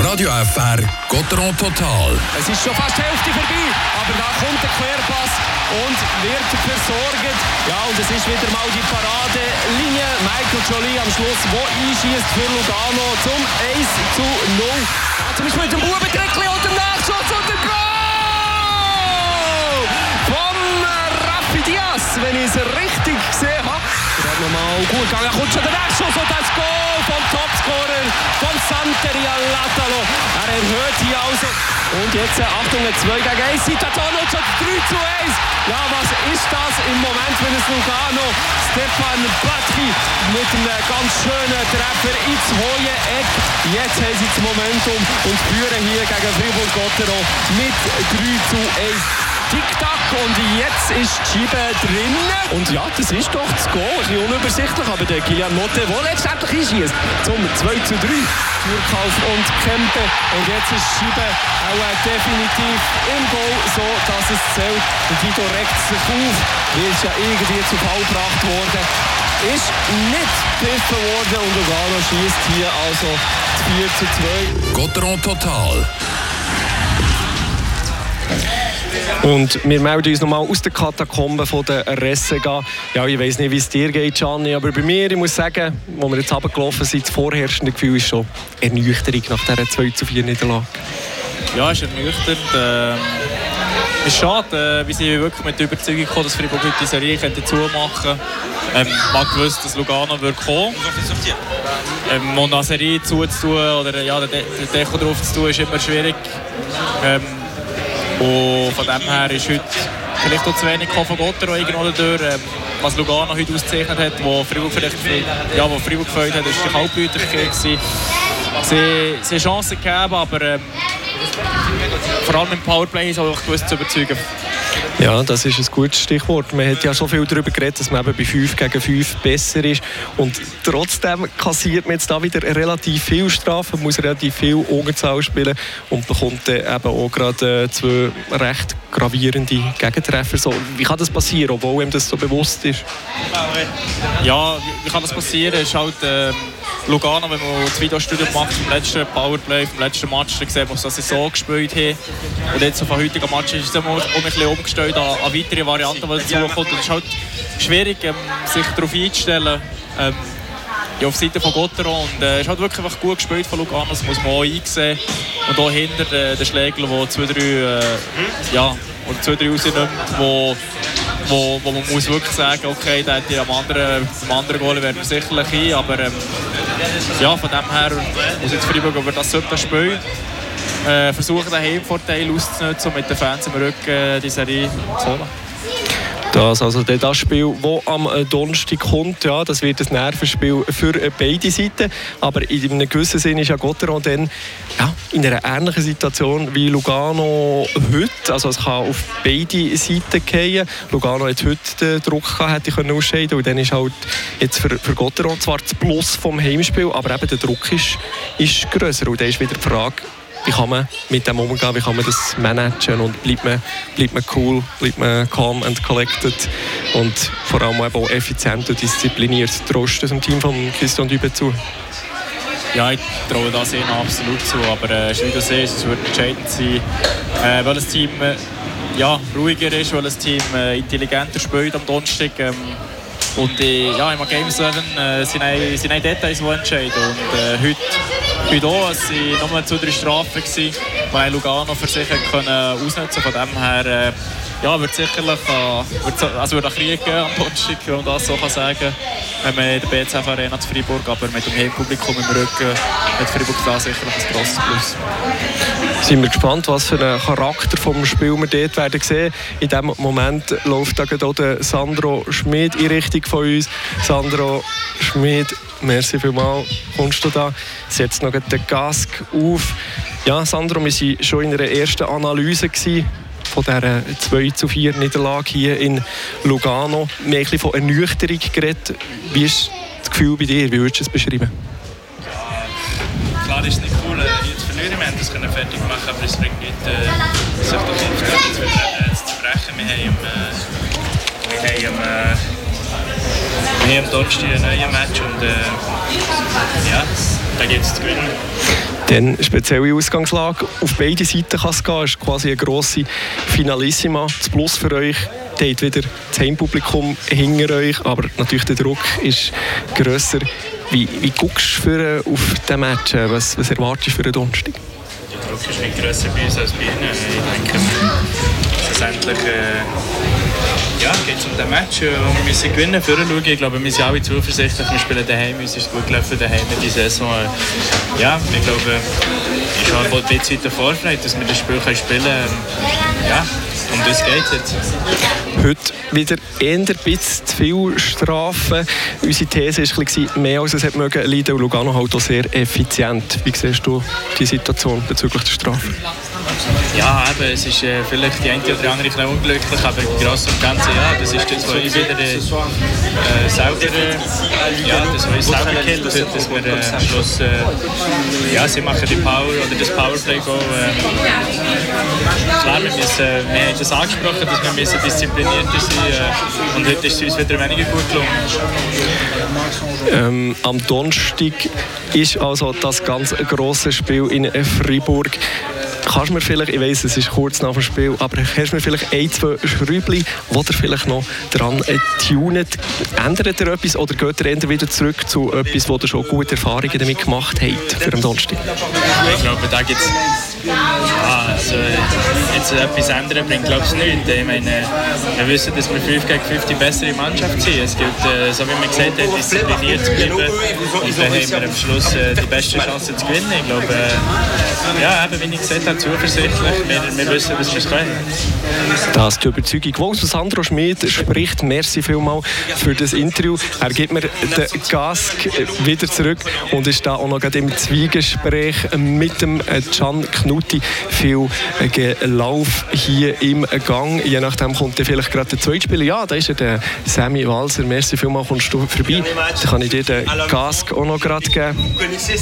Radio FR Gotteron Total. Es ist schon fast die Hälfte vorbei, aber da kommt der Querpass und wird versorgt. Ja, und es ist wieder mal die Paradelinie. Michael Joly am Schluss, wo einschießt für Lugano zum 1:0. Zum Beispiel mit dem Bubentrickli und dem Nachschuss und dem Goal von Rafi Diaz, wenn ich es richtig gesehen habe. Das hat nochmal gut gegangen. Da kommt schon der Nachschuss und das Goal vom Topscorer von Santeri Alatalo. Er erhöht hier also. Und jetzt, Achtung, 2 gegen 1 Situation und schon 3:1. Ja, was ist das im Moment für das Lugano? Stefan Batki mit einem ganz schönen Treffer ins hohe Eck. Jetzt haben sie das Momentum und führen hier gegen Fribourg-Gotteron mit 3:1. Tick-Tack und jetzt ist die Scheibe drin. Und ja, das ist doch das Goal. Ein bisschen unübersichtlich, aber der Kilian Motte, der letztendlich einschießt zum 2:3. Türkauf und Kempe. Und jetzt ist die Scheibe auch definitiv im Goal, so dass es zählt. Und Tito regt sich auf, wird ja irgendwie zu Fall gebracht worden. Ist nicht gepfiffen worden und Lugano schießt hier also 4:2. Gotteron Total. Und wir melden uns nochmal aus den Katakomben von der Resega. Ja, ich weiss nicht, wie es dir geht, Gianni, aber bei mir, ich muss sagen, wo wir jetzt runtergelaufen sind, das vorherrschende Gefühl ist schon Ernüchterung nach dieser 2:4 Niederlage. Ja, es ist ernüchternd. Es ist schade, wir sind wirklich mit der Überzeugung gekommen, dass Fribourg heute die Serie zumachen könnte. Man hat gewusst, dass Lugano wird kommen. Und eine Serie zuzutun oder ja, den Deckel drauf zu tun, ist immer schwierig. Und von dem her ist heute vielleicht auch zu wenig von Gotteron irgendwo dadurch. Was Lugano heute ausgezeichnet hat, wo Fribourg vielleicht wo Fribourg gefällt hat, war die Kaltblütigkeit. Sie haben Chancen gegeben, aber vor allem im Powerplay ist es auch gewusst zu überzeugen. Ja, das ist ein gutes Stichwort. Man hat ja schon viel darüber geredet, dass man eben bei 5 gegen 5 besser ist. Und trotzdem kassiert man jetzt da wieder relativ viel Strafen, muss relativ viel Unterzahl spielen und bekommt dann eben auch gerade 2 recht gravierende Gegentreffer. So, wie kann das passieren, obwohl ihm das so bewusst ist? Ja, wie kann das passieren? Es ist halt Lugano, wenn man das Videostudio macht vom letzten Powerplay, vom letzten Match, dann sieht man, dass sie so gespielt haben. Und jetzt auf dem heutigen Match ist es immer ein bisschen umgestellt an weitere Varianten, die dazukommen. Es ist halt schwierig, sich darauf einzustellen, auf Seite von Gotteron. Und es ist halt wirklich einfach gut gespielt von Lugano, das muss man auch einsehen. Und auch hinter den Schlägern, der 2-3 rausnimmt, wo man muss wirklich sagen, okay, der hätte am anderen Goal wäre sicherlich ein, aber von dem her muss jetzt Fribourg über das spielen. Versuchen den Heimvorteil auszunutzen und mit den Fans im Rücken die Serie zu holen. Das Spiel, das am Donnerstag kommt, ja, das wird ein Nervenspiel für beide Seiten. Aber in einem gewissen Sinne ist ja Gotteron dann in einer ähnlichen Situation wie Lugano heute. Also es kann auf beide Seiten fallen. Lugano hat heute den Druck gehabt, hätte ausscheiden können. Und dann ist halt jetzt für Gotteron zwar das Plus vom Heimspiel, aber eben der Druck ist grösser. Und dann ist wieder die Frage, wie kann man mit dem umgehen, wie kann man das managen und bleibt man cool, bleibt man calm and collected und vor allem eben auch effizient und diszipliniert. Traust du dem Team von Christian Dübe zu? Ja, ich traue das ihnen absolut zu, aber wie du siehst, es wird entscheidend sein, weil das Team ruhiger ist, weil das Team intelligenter spielt am Donnerstag. Und im Game 7 sind Details, die entscheiden. Und heute auch, es waren nur 2-3 Strafen, die Lugano für sich ausnutzen konnte. Von dem her wird sicherlich wird ein Krieg geben am Donnerstag, wenn man das so sagen kann. Wir haben in der BCF Arena zu Fribourg, aber mit dem Heimpublikum im Rücken hat Fribourg da sicherlich ein grosses Plus. Sind wir gespannt, was für einen Charakter vom Spiel wir dort werden sehen. In diesem Moment läuft auch der Sandro Schmid in Richtung von uns. Sandro Schmid, merci vielmals, kommst du da? Setzt noch den Gask auf. Ja, Sandro, wir waren schon in einer ersten Analyse von dieser 2:4 Niederlage hier in Lugano. Wir haben ein bisschen von Ernüchterung geredet. Wie ist das Gefühl bei dir? Wie würdest du es beschreiben? Ja, klar ist es nicht cool, hier zu verlieren. Wir haben das fertig machen, aber es bringt nicht, sich den Kopf zu brechen. Wir haben am Donnerstag ein neues Match und da geht es zu gewinnen. Dann spezielle Ausgangslage. Auf beide Seiten kann es gehen. Es ist quasi eine grosse Finalissima. Das Plus für euch, ihr habt wieder das Heimpublikum hinter euch, aber natürlich der Druck ist grösser. Wie guckst du auf diesen Match? Was erwartest du für den Donnerstag? Der Druck ist nicht grösser bei uns als bei ihnen. Ich denke, schlussendlich geht es um den Match und wir müssen gewinnen, vorschauen. Ich glaube, wir sind alle zuversichtlich. Wir spielen daheim, uns ist gut gelaufen daheim in die Saison. Ja, ich glaube, ich habe ein bisschen Vorfreude, dass wir das Spiel spielen können. Ja, um das geht es jetzt. Heute wieder eher ein bisschen zu viel Strafen. Unsere These war, mehr als es hätte mögen leiden und Lugano halt auch sehr effizient. Wie siehst du die Situation bezüglich der Strafen? Ja, eben, es ist vielleicht die eine oder andere ein unglücklich, aber im Großen und Ganzen, das ist das, was uns wieder selber killt, dass wir am Schluss, sie machen die Power oder das Powerplay-Goal. Klar, wir haben das angesprochen, dass wir disziplinierter sein und heute ist es uns wieder weniger gut gelungen. Am Donnerstag ist also das ganz grosse Spiel in Freiburg. Kannst du mir vielleicht, ich weiss, es ist kurz nach dem Spiel, aber kannst du mir vielleicht ein, zwei Schräubchen, die ihr vielleicht noch dran tunet? Ändert ihr etwas oder geht ihr eher wieder zurück zu etwas, wo ihr schon gute Erfahrungen damit gemacht habt für den Donnerstag? Ich glaube, da gibt es jetzt etwas ändern bringt, glaube ich, nichts. Ich meine, wir wissen, dass wir 5 gegen 5 die bessere Mannschaft sind. Es gilt, so wie man gesagt hat, diszipliniert zu bleiben. Und dann haben wir am Schluss die beste Chance zu gewinnen. Ich glaube, eben, wie ich gesagt habe, zuversichtlich. Wir wissen, dass wir es können. Das ist die Überzeugung, die Sandro Schmid spricht. Merci vielmals für das Interview. Er gibt mir den Gask wieder zurück und ist da auch noch im Zwiegespräch mit dem Can Knutti. Viel Lauf hier im Gang. Je nachdem kommt vielleicht gerade der zweite Spieler. Ja, da ist der Sammy Walser. Merci vielmals, kommst du vorbei. Dann kann ich dir den Gask auch noch gerade geben.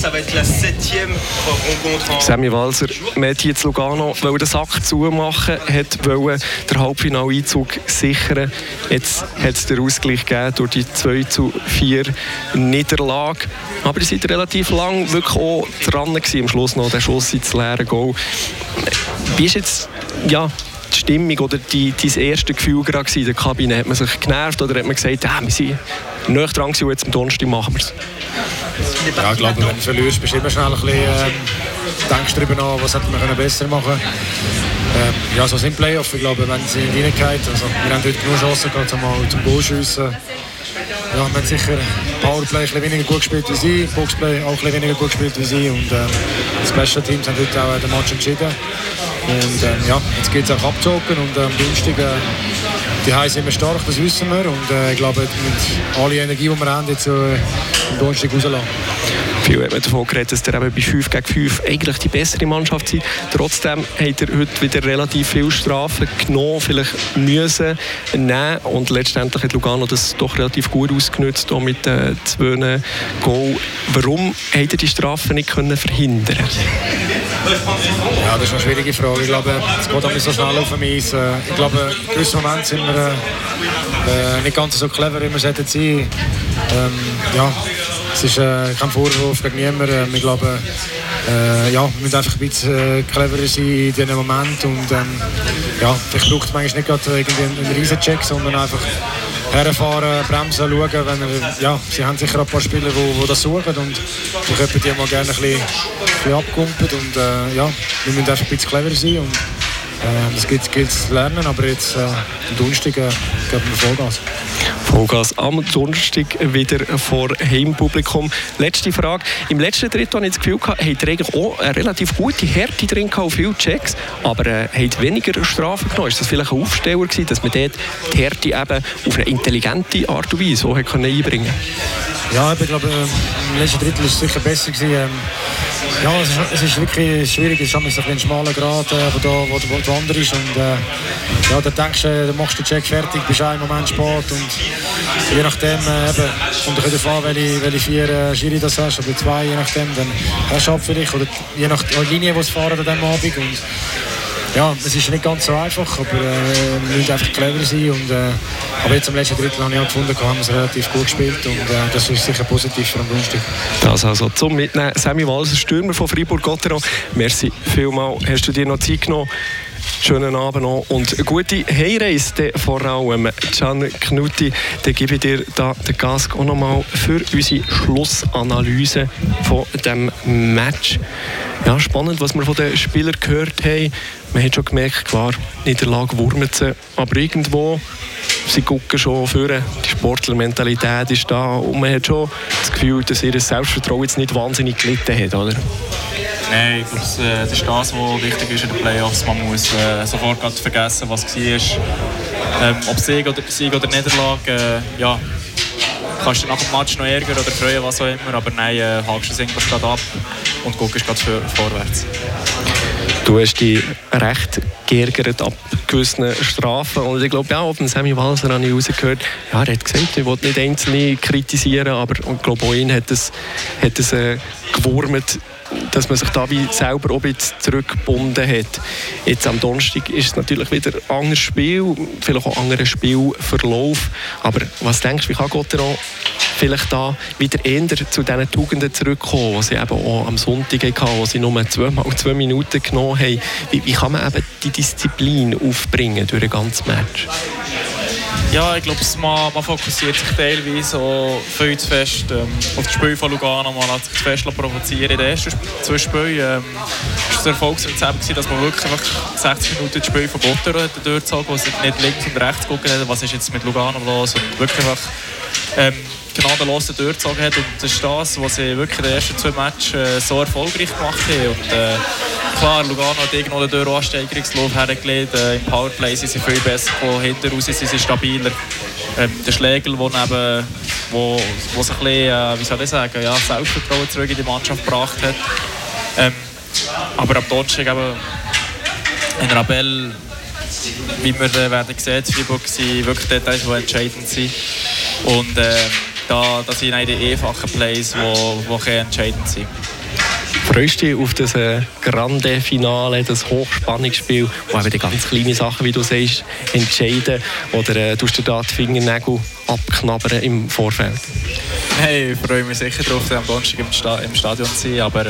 Sammy Walser, man hat jetzt Lugano den Sack zumachen, wollte den Halbfinaleinzug sichern. Jetzt hat es den Ausgleich gegeben durch die 2:4 Niederlage. Aber ihr seid relativ lang wirklich auch dran gewesen, am Schluss noch den Schuss ins leere Goal. Wie ist jetzt die Stimmung oder dein erstes Gefühl gerade in der Kabine? Hat man sich genervt oder hat man gesagt, wir sind näher dran gewesen, jetzt am Donnerstag machen wir es? Ja, ich glaube, wenn du verlierst, bist du immer schnell ein bisschen, denkst darüber nach, was hätte man besser machen können. So sind Playoffs. Ich glaube, wenn sie reingeht, also wir haben heute genug Chancen gehabt, zum Goal schiessen. Ja, wir haben sicher Powerplay ein bisschen weniger gut gespielt wie sie, Boxplay auch ein bisschen weniger gut gespielt wie sie und die Special Teams haben heute auch den Match entschieden. Und jetzt geht es auch abzocken und am Dienstag die sind wir stark, das wissen wir und ich glaube, mit aller Energie, die wir haben, jetzt am Donnerstag rauslassen. Viel hat man davon geredet, dass ihr eben bei 5 gegen 5 eigentlich die bessere Mannschaft seid. Trotzdem habt ihr heute wieder relativ viele Strafen genommen, vielleicht müssen nehmen. Und letztendlich hat Lugano das doch relativ gut ausgenutzt mit den 2 Goal. Warum habt ihr die Strafen nicht verhindern können? Ja, das ist eine schwierige Frage. Ich glaube, es geht auch nicht so schnell auf dem Eis. Ich glaube, in gewissen Momenten sind wir nicht ganz so clever, wie wir sollten sein. Es ist kein Vorwurf gegen niemanden. Ich glaube, wir müssen einfach ein bisschen cleverer sein in diesem Moment. Und vielleicht braucht es manchmal nicht gerade irgendwie einen Riesencheck, sondern einfach herfahren, bremsen, schauen. Sie haben sicher ein paar Spieler, die das suchen. Und ich hätte die mal gerne ein bisschen abgekumpelt. Und wir müssen einfach ein bisschen cleverer sein. Und das gilt zu lernen, aber jetzt am Donnerstag geben wir Vollgas. Vollgas am Donnerstag wieder vor Heimpublikum. Letzte Frage. Im letzten Drittel hatte ich das Gefühl, habt ihr eigentlich auch eine relativ gute Härte drin gehabt, viele Checks, aber habt weniger Strafen genommen. Ist das vielleicht ein Aufsteller gewesen, dass man dort die Härte eben auf eine intelligente Art und Weise so einbringen konnte? Ja, ich glaube, im letzten Drittel war es sicher besser gewesen. Es ist wirklich schwierig. Es ist ein schmaler Grat, wo du anders ist. Und dann denkst du, dann machst du den Check fertig, bist einen Moment spät. Und je nachdem, kommt es darauf an, welche 4 Schiri das hast, oder 2, je nachdem, dann hast du ab vielleicht. Oder je nach Linie, die es fahren an diesem Abend. Und ja, es ist nicht ganz so einfach, aber wir müssen einfach clever sein. Aber jetzt am letzten Drittel habe ich auch gefunden, haben wir es relativ gut gespielt und das ist sicher positiv für den Donnerstag. Das also zum Mitnehmen. Sammy Walser, Stürmer von Fribourg-Gotteron. Merci vielmals, hast du dir noch Zeit genommen. Schönen Abend noch und eine gute Heimreise vor allem. Can Knutti, dann gebe ich dir da den Gask auch noch mal für unsere Schlussanalyse von diesem Match. Ja, spannend, was wir von den Spielern gehört haben. Man hat schon gemerkt, klar, Niederlage wurmt sie, aber irgendwo, sie gucken schon vor, die Sportlermentalität ist da und man hat schon das Gefühl, dass ihr Selbstvertrauen jetzt nicht wahnsinnig gelitten hat, oder? Nein, ich glaube, das ist das, was wichtig ist in den Playoffs. Man muss sofort vergessen, was war. Ob Sieg oder Niederlage, ja, kannst du nach dem Match noch ärgern oder freuen, was auch immer, aber nein, hakst du es irgendwas gerade ab und guckst gerade vorwärts. Du hast dich recht geärgert ab gewissen Strafen und ich glaube auch, von Sammy Walser habe ich rausgehört, ja, er hat gesagt, er will nicht Einzelne kritisieren, aber ich glaube auch ihn hat es gewurmt, dass man sich da wie selber auch ein bisschen zurückgebunden hat. Jetzt am Donnerstag ist es natürlich wieder ein anderes Spiel, vielleicht auch ein anderer Spielverlauf. Aber was denkst du, wie kann Gotteron vielleicht da wieder eher zu diesen Tugenden zurückkommen, die sie eben auch am Sonntag hatten, wo sie nur 2 Minuten genommen haben? Wie kann man eben die Disziplin aufbringen durch ein ganzes Match? Ja, ich glaube, man fokussiert sich teilweise auch viel zu fest auf das Spiel von Lugano. Man hat sich zu fest provozieren. In den ersten 2 Spielen war es ein Erfolgsrezept, dass man wirklich 60 Minuten das Spiel von Gotteron durchgezogen hat, wo sie nicht links und rechts gucken hat, was ist jetzt mit Lugano los, und wirklich gnadenlos durchgezogen hat. Und das ist das, was sie wirklich in den ersten 2 Matches so erfolgreich gemacht haben. Und klar, Lugano hat irgendwo den Ansteigerungslauf hergelegt. Im Powerplay sind sie viel besser, von hinten raus sind sie stabiler. Der Schlegel, wo sich ein bisschen, wie soll ich sagen, ja, Selbstvertrauen zurück in die Mannschaft gebracht hat. Aber am Donnerstag eben in Rabel, wie wir werden sehen, Fribourg sind wirklich Details, die entscheidend sind. Und da sind auch die einfachen Plays, die entscheidend sind. Freust du dich auf das grande Finale, das Hochspannungsspiel, wo eben die ganz kleinen Sachen, wie du sagst, entscheiden? Oder tust du da die Fingernägel abknabbern im Vorfeld? Hey, ich freue mich sicher darauf, am Donnerstag im Stadion zu sein. Aber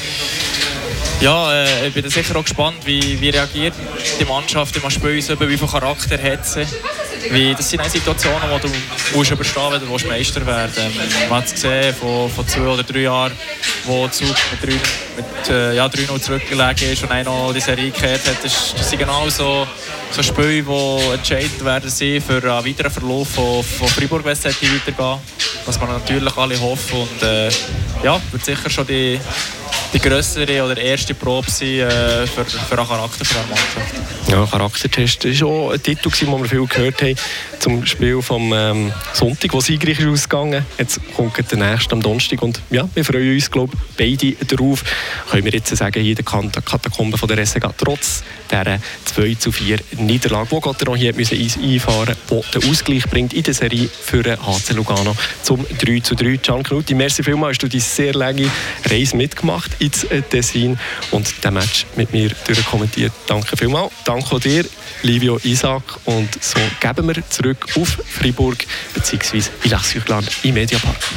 ja, ich bin sicher auch gespannt, wie reagiert die Mannschaft im Spiel, wie viel Charakter hat sie. Das sind Situationen, die du überstehen musst, wenn du Meister werden willst. Man hat es gesehen, vor 2 oder 3 Jahren, wo der Zug mit 3-0 zurückgelegen ist und einer noch die Serie gekehrt hat. Das sind genau so Spiele, die entscheidend werden sein für einen weiteren Verlauf von Fribourg, wenn es weitergehen. Was wir natürlich alle hoffen. Und wird sicher schon die grössere oder erste Probe sein für einen Charakter für eine Mannschaft. Ja, Charaktertest. Das war auch ein Titel, den wir viel gehört haben zum Spiel vom Sonntag, wo siegreich ist ausgegangen. Jetzt kommt der nächste am Donnerstag und ja, wir freuen uns, glaube ich, beide darauf. Können wir jetzt sagen, jeder Katakombe von der SCG trotz dieser 2-4 Niederlage, die Gotteron hier einfahren musste, die den Ausgleich bringt in der Serie für HC Lugano zum 3-3. Can Knutti, merci vielmals, hast du die sehr lange Reise mitgemacht ins Tessin und den Match mit mir durchkommentiert. Danke vielmals. Danke auch dir, Livio Isaac. Und so geben wir zurück auf Fribourg bzw. Villars-sur-Glâne im Mediapark.